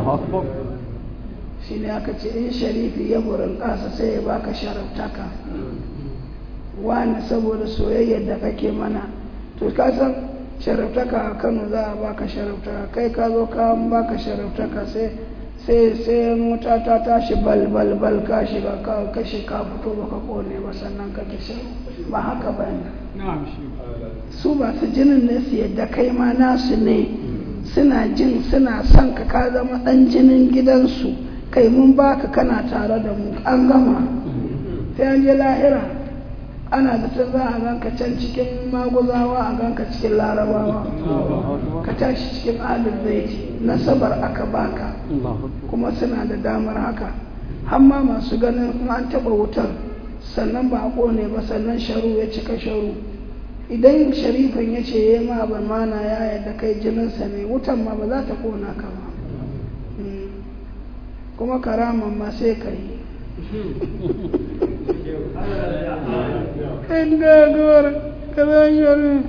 shi ne aka ce in sharifi ya burin ƙasa sai ya baka sharaftaka wani saboda soyayyar da kake mana to ka san sharaftaka a Kano za a baka sharaftaka kai ka zo ka baka sharaftaka sai sai sai mota ta tashi bal bal bal ka shiga ka kashe ka fito baka kone ba sannan ka kashe ba haka ba ne su ba su jinin ne su yadda kai ma nasu ne suna jin suna son ka ka zama dan jinin gidansu kai mun baka kana tare da mu an gama sai an je lahira ana da ta za a ganka can cikin maguzawa a ganka cikin larabawa ka tashi cikin ahlul baiti nasabar aka baka kuma suna da damar haka hamma masu ganin in an taba wutar sannan ba a kone ba sannan sharu ya cika sharu idan sharifin ya ce ya ma ban mana ya yadda kai jininsa ne wutan ma ba za ta kona ka ba kuma karaman ma sai ka yi in gagawar kazan sharifi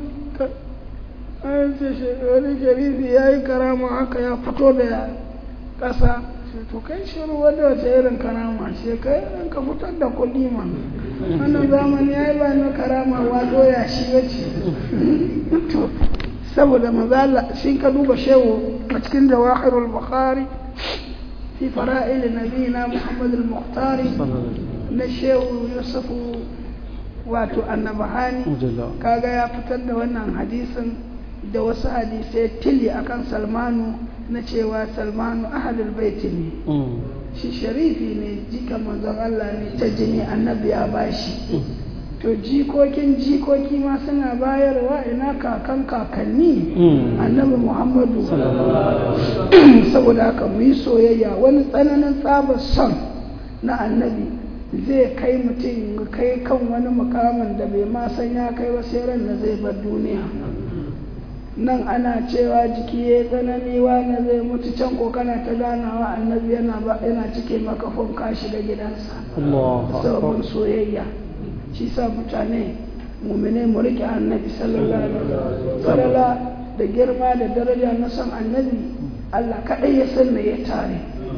wani sharifi ya yi karama haka ya fito da ƙasa to kai shiru wadda wace irin karama ce kai in ka fitar da kuɗi ma wannan zamani ya yi ba na karama wato ya shi wace to saboda mazala shi ka duba shehu a cikin jawahirul bukhari في فرائل نبينا محمد المختار نشيو يوسف wato annabahani kaga ya fitar da wannan hadisin da wasu hadisai tili akan Salmanu na cewa Salmanu ahlul baiti ne shi sharifi ne jika manzon Allah ne ta jini annabi ya bashi to jikokin jikoki ma suna bayarwa ina kakan kakanni annabi Muhammadu saboda haka mu yi soyayya wani tsananin tsabar son na annabi zai kai mutum kai kan wani mukamin da bai ma san ya kai ba sai ran da zai bar duniya nan ana cewa jiki ya tsanani wani zai mutu can ko kana ta ganawa annabi yana ba yana cike maka fon ka shiga gidansa sabon soyayya shi sa mutane mu'mine mu rike annabi sallallahu alaihi wasallam da girma da daraja na san annabi Allah kadai ya san me ya tare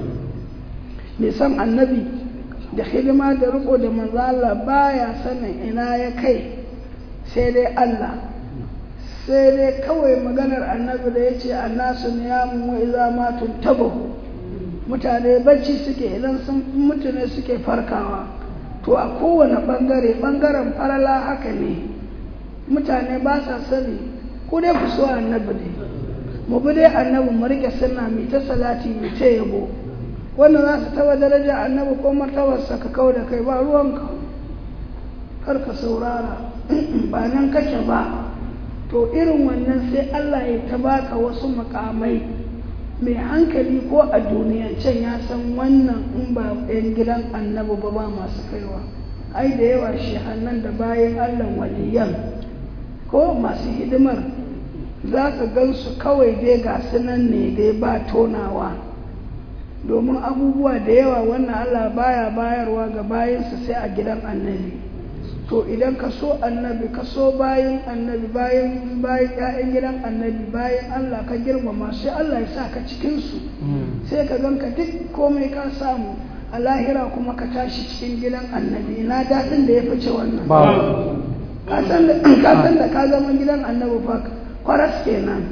me san annabi da hidima da riko da manzo Allah baya sanin ina ya kai sai dai Allah sai dai kawai maganar annabi da ya ce annasu niyamun wa iza matun tabahu mutane bacci suke idan sun mutu ne suke farkawa to a kowane bangare bangaren farala haka ne mutane ba sa sani ku dai ku so annabi ne mu bi dai annabi mu rike sunna mu ta salati mu ta yabo wannan za su taba daraja annabi ko martabarsa ka kawo da kai ba ruwanka kar ka saurara ba nan kake ba to irin wannan sai Allah ya ta baka wasu makamai mai hankali ko a duniyan can ya san wannan in ba yan gidan annabi ba ba masu kaiwa ai da yawa shi hannan da bayan Allah waliyan ko masu hidimar za ka gansu kawai dai ga sunan ne dai ba tonawa domin abubuwa da yawa wannan Allah baya bayarwa ga bayansa sai a gidan annabi to idan ka so annabi ka so bayan annabi bayan bayan ƴaƴan gidan annabi bayan Allah ka girmama sai Allah ya sa ka cikin su sai ka ganka duk komai ka samu a lahira kuma ka tashi cikin gidan annabi ina daɗin da ya fice wannan ka san da ka san da ka zama gidan annabi fa kwaras kenan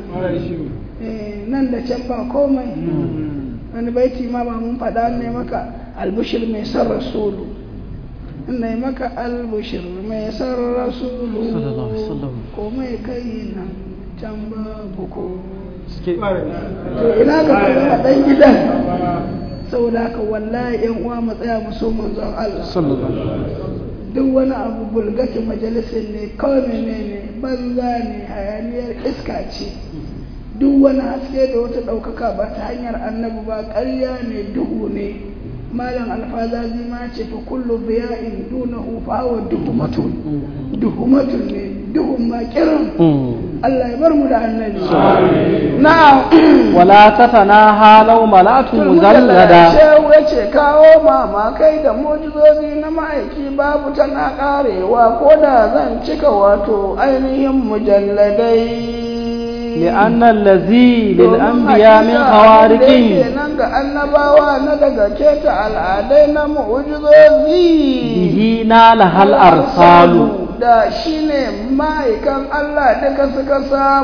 eh nan da can ba komai wani baiti ma ba mun faɗa ne maka albushir mai san rasulu ina maka albushir mai san rasulu ko mai kai nan can babu ko to ina ka zama dan gidan saboda haka wallahi yan uwa mu tsaya mu so manzon Allah duk wani abu bulgati majalisin ne kawai menene banza ne hayaniyar iska ce duk wani haske da wata ɗaukaka ba ta hanyar annabi ba ƙarya ne duhu ne malam alfazazi ma ce fa kullu biya'in dunahu fa huwa duhumatun duhumatun ne duhun ma kiran Allah ya bar mu da annabi na'am wala tatanaha law malatu muzallada shehu yace kawo mama kai da mujizozi na ma'aiki babu tana karewa ko da zan cika wato ainihin mujalladai لأن الذي للأنبياء من خوارق ننجا النبوة ندقا كيتا العادين معجزوزي به نالها الأرسال da shine ma'aikan Allah duka suka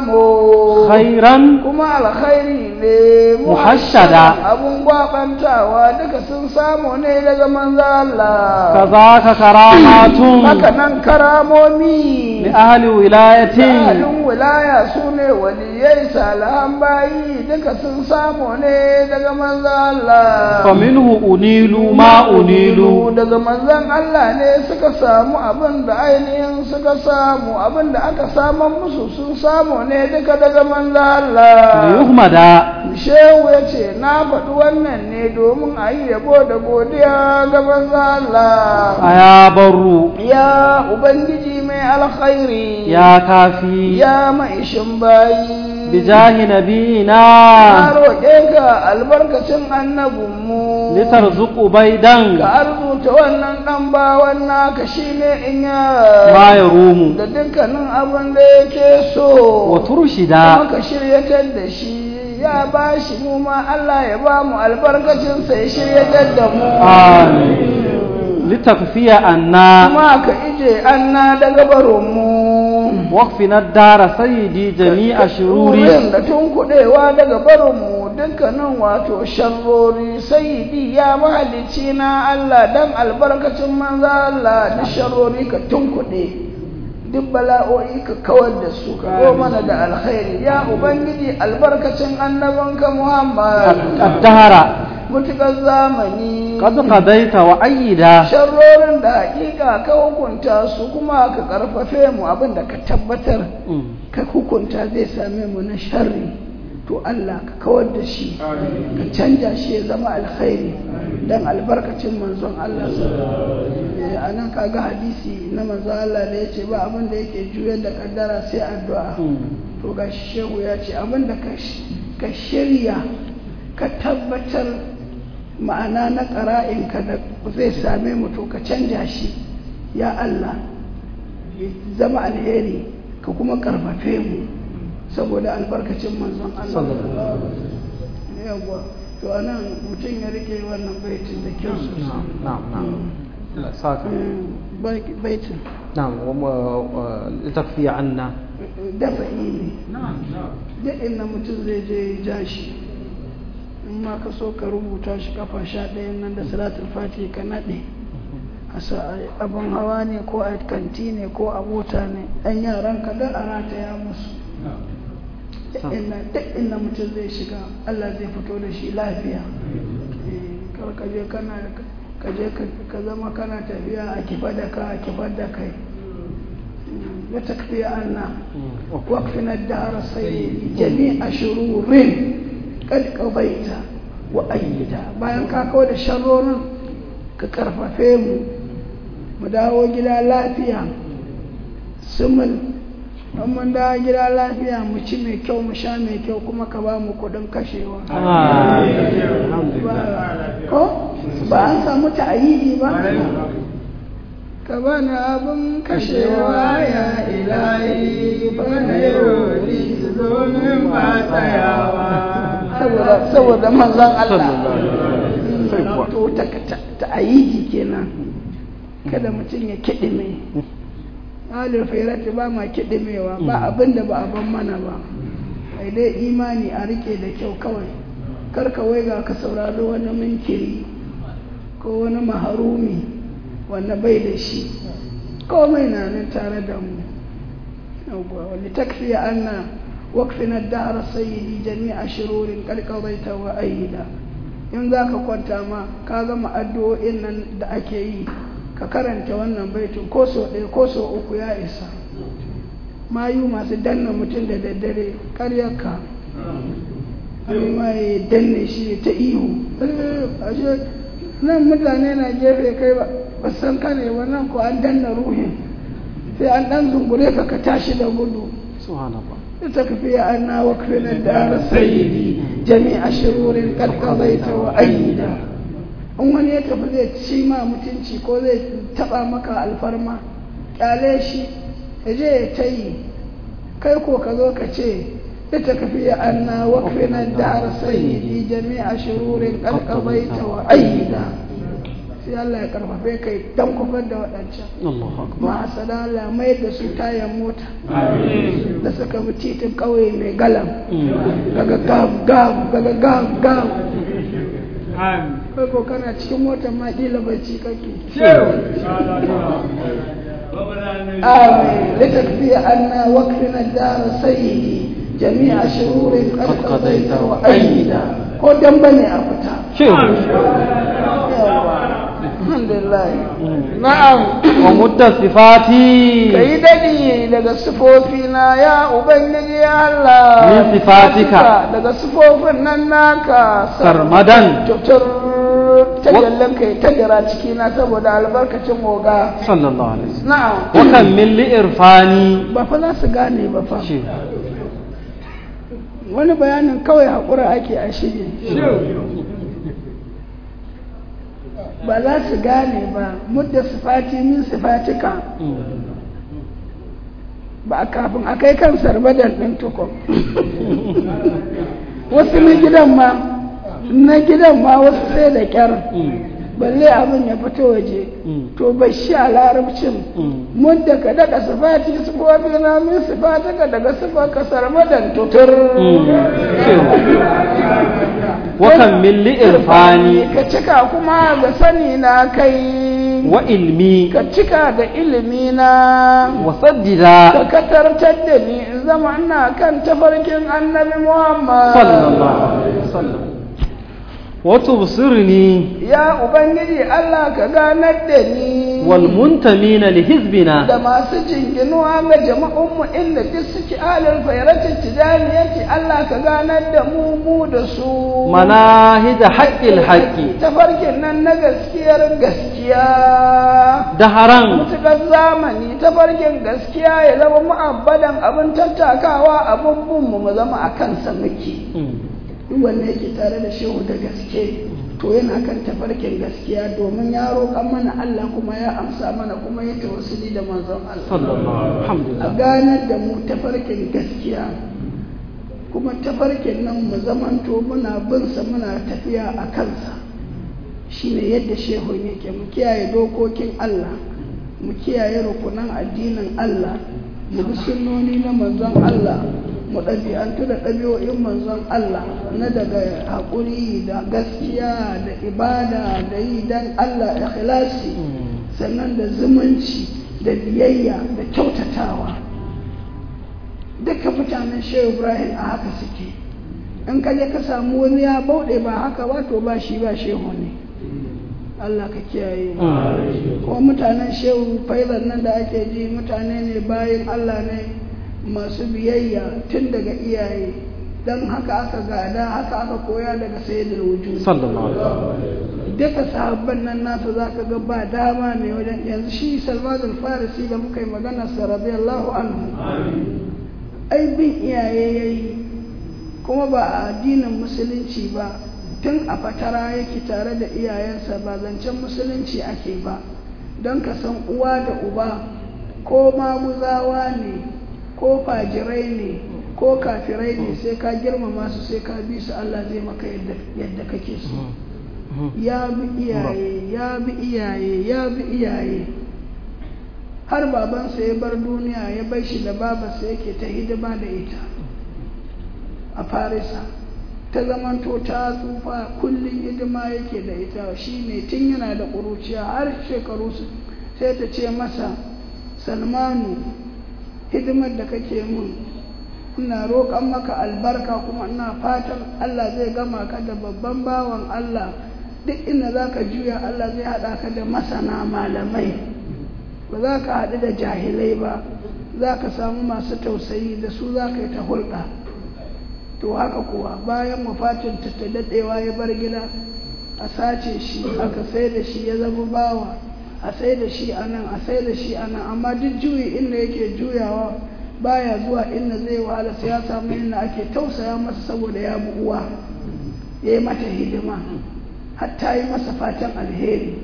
samu khairan kuma alkhairi ne muhashshada abun gwabantawa duka sun samu ne daga manzo Allah kazaka karamatun haka nan karamomi li ahli wilayatin ahlun wilaya sune waliyai salihan bayi duka sun samu ne daga manzo Allah fa minhu unilu ma unilu daga manzon Allah ne suka samu abin da ainihin suka samu abin da aka saman musu sun samu ne duka daga manzo Allah yuhmada shehu yace na faɗi wannan ne domin a yi yabo da godiya ga manzo Allah aya barru ya ubangiji mai alkhairi ya kafi ya maishin bayi bijahi nabiyina na roƙe ka albarkacin annabinmu litarzuqu baidan ka arzuta wannan dan bawan naka shine in ya ma yarumu da dukkanin abin da yake so wa turshida kuma ka shiryatar da shi ya ba shi mu ma Allah ya ba mu albarkacin sa ya shiryatar da mu amin litakfiya anna kuma ka ije anna daga barin mu واكفنا الدار سيدي جميع شروري wurin da tunkuɗewa daga barinmu dukkanin wato sharrori sayyidi ya mahalicci na Allah dan albarkacin manzo Allah da sharrori ka tunkuɗe duk bala'o'i ka kawar da su ka zo mana da alkhairi ya ubangiji albarkacin annabanka Muhammad الدهر mutukar zamani قد قضيت وأيدا sharrorin da hakika ka hukunta su kuma ka karfafe mu abinda ka tabbatar ka hukunta zai same mu na sharri to Allah ka kawar da shi ka canja shi ya zama alkhairi dan albarkacin manzon Allah sallallahu alaihi wasallam anan kaga hadisi na manzon Allah da yace ba abin da yake juyar da kaddara sai addu'a to ga shehu ya ce abin da ka shirya ka tabbatar ma'ana na ƙara'inka da zai same mu to ka canja shi ya Allah ya zama alheri ka kuma karfafe mu saboda albarkacin manzon Allah yawa to anan mutum ya rike wannan baitin da kyau sosai نعم نعم لا ساكن baitin نعم لتكفي عنا dafa'i ne duk inda mutum zai je ya ja shi in ma ka so ka rubuta shi kafa sha ɗayan nan da salatul fati ka naɗe a abin hawa ne ko a kanti ne ko a mota ne ɗan yaran ka don a rataya musu duk inda mutum zai shiga Allah zai fito da shi lafiya kar ka je kana ka je ka zama kana tafiya a kifa da ka a kifar da kai ya takfiya anna waqfina ad-dahr sayyidi jami'a shururin kad qadaita wa ayyida bayan ka kawo da sharrorin ka karfafe mu mu dawo gida lafiya sumul mun dawo gida lafiya mu ci mai kyau mu sha mai kyau kuma ka ba mu kudin kashewa ko ba an samu ta'ayidi ba ka bani abin kashewa ya ilahi bana yau zonin ba tsayawa saboda manzon Allah to ta ayiji kenan kada mutum ya kidime alil fairati ba ma kidimewa ba abinda ba a ban mana ba ai dai imani a rike da kyau kawai karka waiga ka saurari wani minkiri ko wani maharumi wanda bai da shi komai na nan tare da mu wani takfiya anna waqfina ad-dahr sayyidi jami'a shururin qad qadaita wa ayyida in zaka kwanta ma ka gama addu'o'in nan da ake yi ka karanta wannan baitin ko so ɗaya ko so uku ya isa mayu masu danna mutum da daddare karyarka amma ya danne shi ta ihu nan mutane na gefe kai ba ba san kane wannan ko an danna ruhin sai an dan zungure ka ka tashi da gudu subhanallah ita kafiya anna waqfina dar sayyidi jami'a shururin qad qadaita wa ayyida in wani ya tafi zai ci ma mutunci ko zai taba maka alfarma kyale shi ya je ya tayi kai ko ka zo ka ce ita kafiya anna waqfina dar sayyidi jami'a shururin qad qadaita wa ayyida sai Allah ya karfafe kai dan kufar da waɗancan ma hasada Allah mai da su tayan mota da suka bi titin ƙauye mai galam daga gam gam daga gam gam kai ko kana cikin motar ma kila bacci kake amin litakfiya anna waqfina dar sayyidi jami'a shururin qad qadaita wa ayyida ko dan bane a fita alhamdulillah na'am wa mutta sifati kai dadi daga sifofi na ya ubangiji ya Allah min sifatika daga sifofin nan naka sarmadan tutur tajallan kai tajara ciki na saboda albarkacin oga sallallahu alaihi wasallam na'am wa kan min li irfani ba fa za su gane ba fa wani bayanin kawai hakura ake a shige ba za su gane ba mudda sifati min sifatika ba kafin a kai kan sarbadan ɗin tukun wasu na gidan ma na gidan ma wasu sai da kyar balle abin ya fito waje to bai shi a larabcin mun daga daga sifati sifofi na min sifati ka daga sifa kasar madan tutur wakan milli irfani ka cika kuma ga sani na kai wa ilmi ka cika da ilimi na wa saddida ka katartar da ni in zama ina kan tafarkin annabi Muhammad sallallahu alaihi wasallam wato busirni ya ubangiji Allah ka ganar da ni wal muntamina li hizbina da masu jinginuwa ga jama'un mu inda duk suke alal fayrati tijaniyati Allah ka ganar da mu mu da su manahid haqqil haqqi tafarkin nan na gaskiyar gaskiya da haram mutukar zamani tafarkin gaskiya ya zama mu'abbadan abin tattakawa abin bin mu zama akan sa muke duk wanda yake tare da shehu da gaske to yana kan tafarkin gaskiya domin ya roƙan mana Allah kuma ya amsa mana kuma ya tawassuli da manzon Allah sallallahu alhamdulillah a ganar da mu tafarkin gaskiya kuma tafarkin nan mu zamanto muna bin sa muna tafiya a kansa shine yadda shehu yake mu kiyaye dokokin Allah mu kiyaye rukunan addinin Allah mu bi sunnoni na manzon Allah mu ɗabi'antu da ɗabi'o'in manzon Allah na daga haƙuri da gaskiya da ibada da yi don Allah ikhlasi sannan da zumunci da biyayya da kyautatawa duka mutanen Shehu Ibrahim a haka suke in ka je ka samu wani ya bauɗe ba haka ba to ba shi ba shehu ne Allah ka kiyaye kuma mutanen Shehu faizan nan da ake ji mutane ne bayan Allah ne masu biyayya tun daga iyaye don haka aka gada haka aka koya daga sayyidul wujud sallallahu alaihi duka sahabban nan nasu zaka ga ba dama ne wajen yanzu shi Salman al-Farisi da muka yi magana sa radiyallahu anhu ai bin iyaye yayi kuma ba a addinin musulunci ba tun a fatara yake tare da iyayensa ba zancen musulunci ake ba don ka san uwa da uba ko maguzawa ne ko fajirai ne ko kafirai ne sai ka girmama su sai ka bi su Allah zai maka yadda kake so ya bi iyaye ya bi iyaye ya bi iyaye har babansa ya bar duniya ya bai shi da babarsa yake ta hidima da ita a farisa ta zamanto ta tsufa kullum hidima yake da ita shi ne tun yana da ƙuruciya har shekaru sai ta ce masa Salmanu hidimar da kake mun ina roƙon maka albarka kuma ina fatan Allah zai gama ka da babban bawan Allah duk inda za ka juya Allah zai haɗa ka da masana malamai ba za ka haɗu da jahilai ba za ka samu masu tausayi da su za ka yi ta hulɗa to haka kuwa bayan wafatin ta ta daɗewa ya bar gida a sace shi aka sai da shi ya zama bawa a sai da shi a nan a sai da shi a nan amma duk juyi inda yake juyawa baya zuwa inda zai wahala sai ya samu inda ake tausaya masa saboda ya bi uwa ya yi mata hidima hatta yi masa fatan alheri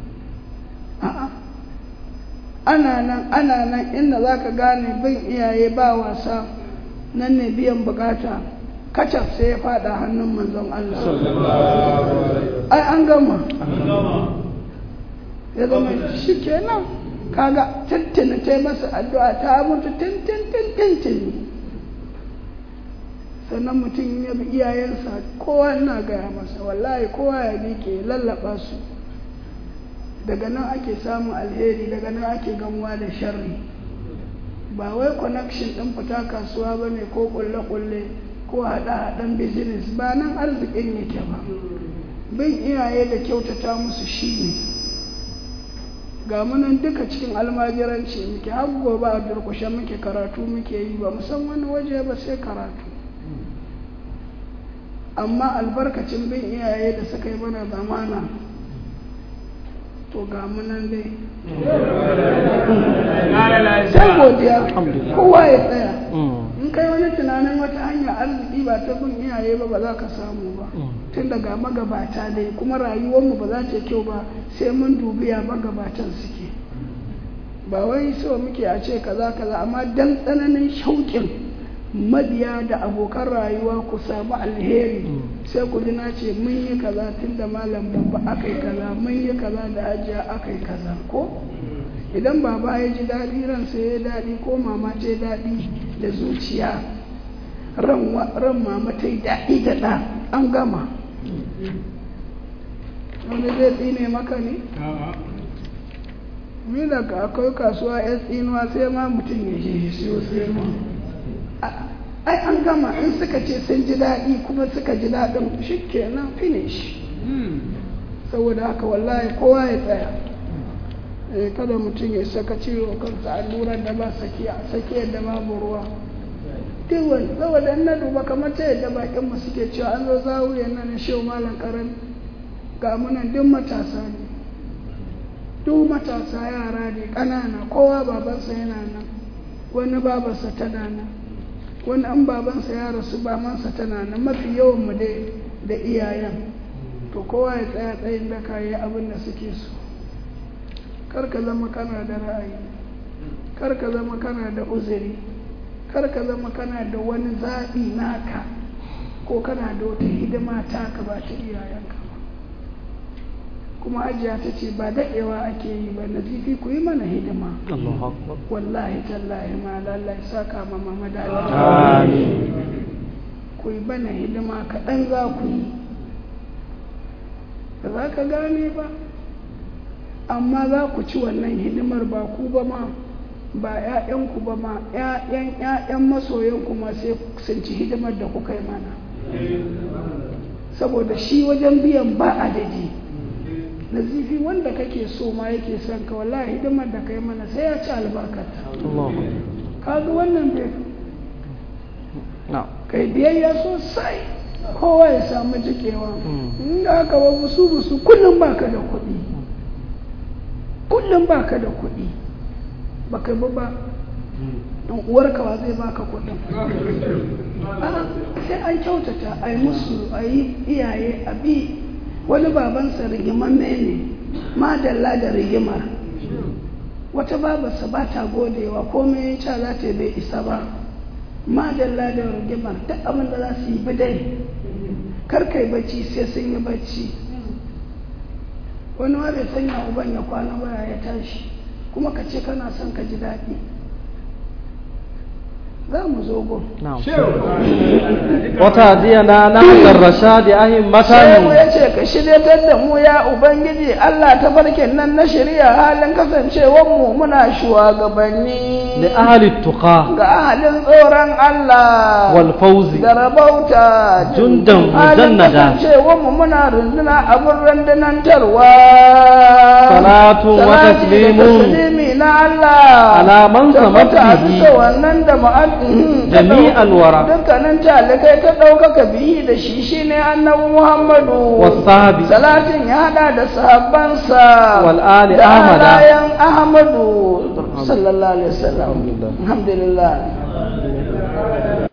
a'a ana nan ana nan inda za ka gane bin iyaye ba wasa nan ne biyan bukata kacaf sai ya fada hannun manzon Allah ai an gama ya zama shi kenan kaga tuntuna ta masa addu'a ta mutu tintin sannan mutum ya bi iyayensa kowa ina gaya masa wallahi kowa ya miƙe lallaba su daga nan ake samun alheri daga nan ake gamuwa da sharri ba wai connection ɗin fita kasuwa ba ne ko ƙulle-ƙulle ko haɗa-haɗen business ba nan arzikin yake ba bin iyaye da kyautata musu shi ne ga munan duka cikin almajiranci muke har gobe a durkushe muke karatu muke yi ba musan wani waje ba sai karatu amma albarkacin bin iyaye da suka yi mana zamana to ga munan dai sai godiya kowa ya tsaya in kai wani tunanin wata hanya arziki ba ta bin iyaye ba ba za ka samu ba tun daga magabata dai kuma rayuwarmu ba za ta kyau ba sai mun dubi ya magabatan suke ba wai so muke a ce kaza kaza amma dan tsananin shauƙin mabiya da abokan rayuwa ku samu alheri sai ku ji na ce mun yi kaza tun da malam babba aka yi kaza mun yi kaza da hajiya aka yi kaza ko idan baba ya ji daɗi ransa ya daɗi ko mama ta yi daɗi da zuciya ran mama ta yi daɗi da ɗa an gama wani zai tsine maka ne? mi daga akwai kasuwa ya tsinuwa sai ma mutum ya je siyo sai ma ai an gama in suka ce sun ji daɗi kuma suka ji daɗin shi kenan finish saboda haka wallahi kowa ya tsaya kada mutum ya saka ciwo kansa allurar da ba sakiya sakiyar da babu ruwa tiwon saboda na duba kamar ta yadda bakin mu suke cewa an zo zawuyan nan na shehu malam karan ga munan duk matasa ne duk matasa yara ne ƙanana kowa babansa yana nan wani babansa tana nan wani an babansa ya rasu babansa tana nan mafi yawan mu dai da iyayen to kowa ya tsaya tsayin da kayi abin da suke so kar ka zama kana da ra'ayi kar ka zama kana da uzuri kar ka zama kana da wani zaɓi naka ko kana da wata hidima taka ba ta iyayenka ba kuma ajiya ta ce ba daɗewa ake yi ba na zifi ku yi mana hidima wallahi tallahi ma lallai saka ma mama da alheri ku yi bana hidima kaɗan za ku yi ba za ka gane ba amma za ku ci wannan hidimar ba ku ba ma ba ‘ya'yanku ba ma ‘ya'yan ‘ya'yan masoyanku ma sai sun ci hidimar da kuka yi mana saboda shi wajen biyan ba adadi nazifi wanda kake so ma yake son ka wallahi hidimar da kai mana sai ya ci albarkata kaga wannan bai kai biyayya sosai kowa ya samu jikewa inda aka ba busu busu kullum baka da kuɗi kullum baka da kuɗi baka ba ba don uwarka wa zai baka kuɗin sai an kyautata a yi musu a yi iyaye a bi wani babansa rigimamme ne madalla da rigimar wata babarsa ba ta godewa komai ya za ta bai isa ba madalla da rigimar duk abin da za su yi bidai karkai bacci sai sun yi bacci wani ma bai sanya uban ya kwana baya ya tashi kuma ka ce kana son ka ji daɗi za mu zo gun wata jiya na nahar rashadi ahin matan ya ce ka shiryatar da mu ya ubangiji Allah ta barkin nan na shirya halin kasancewar mu muna shugabanni da ahli tuqa ga ahalin tsoron Allah wal fawzi da rabauta jundan halin mujannada kasancewar mu muna runduna abin rundunantarwa salatu wa taslimun taslimi na Allah ala man samatihi wannan da ma'an jami'al wara dukkanin talikai ta ɗaukaka biyi da shi shine annabi Muhammadu wasahabi salatin ya hada da sahabbansa wal ali da ahmada alayan Ahmadu sallallahu alaihi wasallam alhamdulillah